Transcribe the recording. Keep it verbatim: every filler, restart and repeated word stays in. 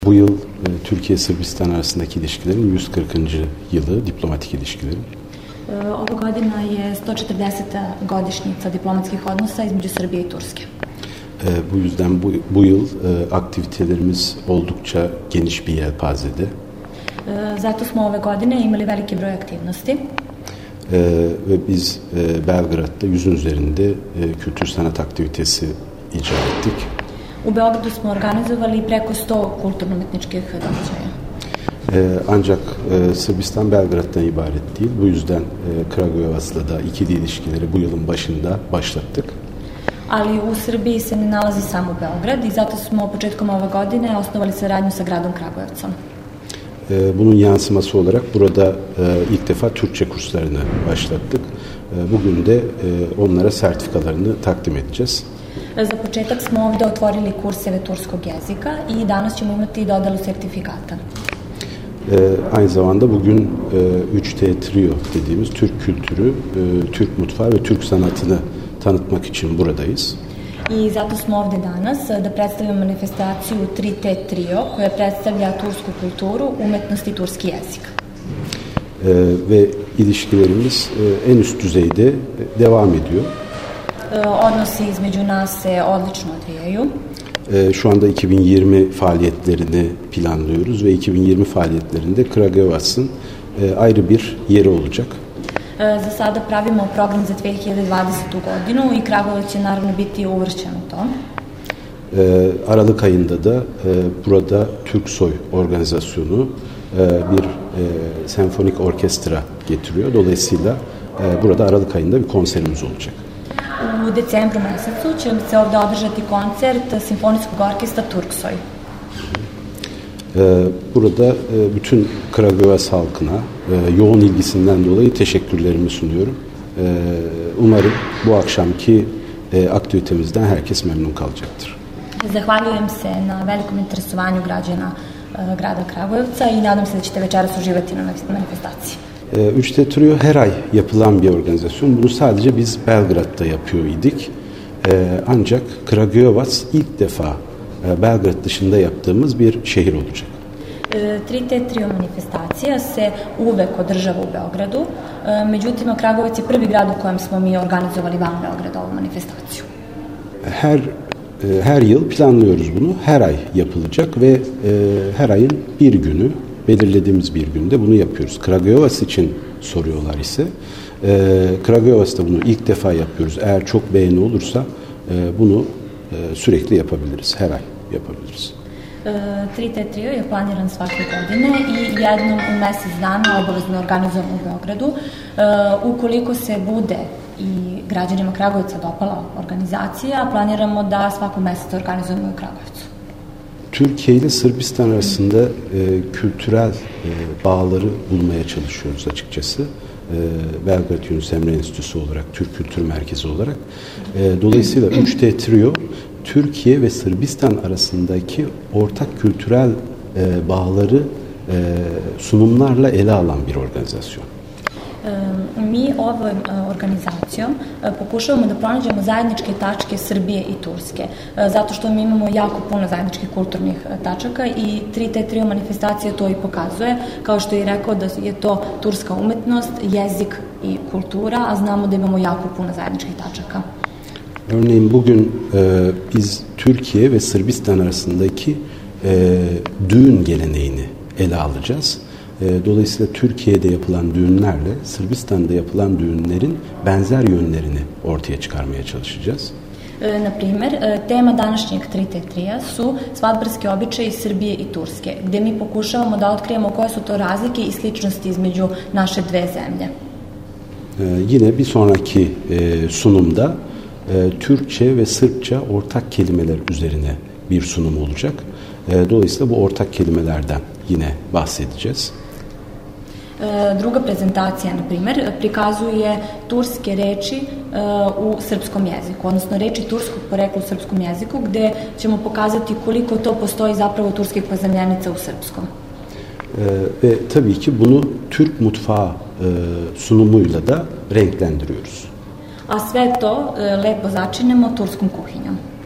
Bu yıl Türkiye-Sırbistan arasındaki ilişkilerin yüz kırkıncı yılı, diplomatik ilişkilerin. Ova godina je sto četrdeseta godišnjica diplomatskih odnosa između Srbije i Turske. Bu yüzden bu, bu yıl aktivitelerimiz oldukça geniş bir yelpazede. Zato smo ove godine imali veliki broj aktivnosti. Ve biz Belgrad'da yüzün üzerinde kültür sanat aktivitesi icra ettik. U Beogradu smo organizovali preko sto kulturno-umetničkih događaja. Ancak Sırbistan Belgrad'dan ibaret değil. Bu yüzden Kragujevac'la da ikili ilişkileri bu yılın başında başlattık. Ali u Srbiji se ne nalazi samo Beograd i zato smo početkom ove godine osnovali saradnju sa gradom Kragujevcom. Bunun yansıması olarak burada ilk defa Türkçe kurslarını başlattık. Bugün de onlara sertifikalarını takdim edeceğiz. Za početak smo ovde otvorili kurseve turskog jezika i danas ćemo imati dodelu sertifikata. Aynı zamanda bugün üç T Trio dediğimiz Türk kültürü, Türk mutfağı ve Türk sanatını tanıtmak için buradayız. I zato smo ovde danas da predstavimo manifestaciju tri T Trio koja predstavlja tursku kulturu, umetnost i turski jezik. Ve ilişkilerimiz en üst düzeyde devam ediyor. Odnosi između nas se odlično odvijaju. Şu anda iki bin yirmi faaliyetlerini planlıyoruz ve iki bin yirmi faaliyetlerinde Kragujevac'ın ayrı bir yeri olacak. Za sada pravimo program za dve hiljade dvadesetu godinu i Kragujevac će naravno biti uvršćen u to. Aralık ayında da burada Türksoy organizasyonu bir senfonik orkestra getiriyor. Dolayısıyla burada Aralık ayında bir konserimiz olacak. U decembru mesecu će se ovde održati koncert simfonijskog orkestra Turksoy. Burada bütün Kragujevac halkına yoğun ilgisinden dolayı teşekkürlerimi sunuyorum. Umarım bu akşamki aktivitemizden herkes memnun kalacaktır. Zahvaljujem se na velikom interesovanju građana grada Kragujevca i nadam se da ćete večeras uživati na manifestaciji. üç T Trio her ay yapılan bir organizasyon. Bunu sadece biz Belgrad'da yapıyor idik. Ancak Kragujevac ilk defa Belgrad dışında yaptığımız bir şehir olacak. tri T Trio manifestacija se uvek održava u Beogradu, međutim Kragujevac je prvi grad u kojem smo mi organizovali van Beograda ovu manifestaciju. Her her yıl planlıyoruz bunu. Her ay yapılacak ve her ayın bir günü, belirlediğimiz bir günde bunu yapıyoruz. Kragujevac için soruyorlar ise Kragujevac'ta bunu ilk defa yapıyoruz. Eğer çok beğeni olursa bunu sürekli yapabiliriz. Her ay yapabiliriz. tri T Trio je planiran svake godine i jednom u mesec dana obavezno organizujemo u Beogradu. Ukoliko se bude i građanima Kragujevca dopala organizacija, planiramo da svakog meseca organizujemo u Kragujevcu. Türkiye ile Sırbistan arasında e, kültürel e, bağları bulmaya çalışıyoruz açıkçası. E, Belgrad Yunus Emre Enstitüsü olarak, Türk Kültür Merkezi olarak. E, dolayısıyla üç T Trio, Türkiye ve Sırbistan arasındaki ortak kültürel e, bağları e, sunumlarla ele alan bir organizasyon. Mi ovom organizacijom pokušavamo da pronađemo zajedničke tačke Srbije i Turske, zato što mi imamo jako puno zajedničkih kulturnih tačaka i tri T Trio manifestacija to i pokazuje, kao što je rekao da je to turska umetnost, jezik i kultura, a znamo da imamo jako puno zajedničkih tačaka. Örneğin bugün e, biz Türkiye ve Sırbistan arasındaki e, düğün geleneğini ele alacağız. Dolayısıyla Türkiye'de yapılan düğünlerle Sırbistan'da yapılan düğünlerin benzer yönlerini ortaya çıkarmaya çalışacağız. Na primer, tema današnjeg tri T Tria su svadbarski običaji Srbije i Turske, gde mi pokušavamo da otkrijemo koje su to razlike i sličnosti između naše dve zemlje. Yine bir sonraki sunumda Türkçe ve Sırpça ortak kelimeler üzerine bir sunum olacak. Dolayısıyla bu ortak kelimelerden yine bahsedeceğiz. Druga prezentacija, na primer, prikazuje turske reči u srpskom jeziku, odnosno reči turskog porekla u srpskom jeziku, gde ćemo pokazati koliko to postoji zapravo turskih pozemljenica u srpskom. Ve tabii ki bunu Türk mutfağı sunumuyla da renklendiriyoruz. A sve to lepo začinemo turskom kuhinjom.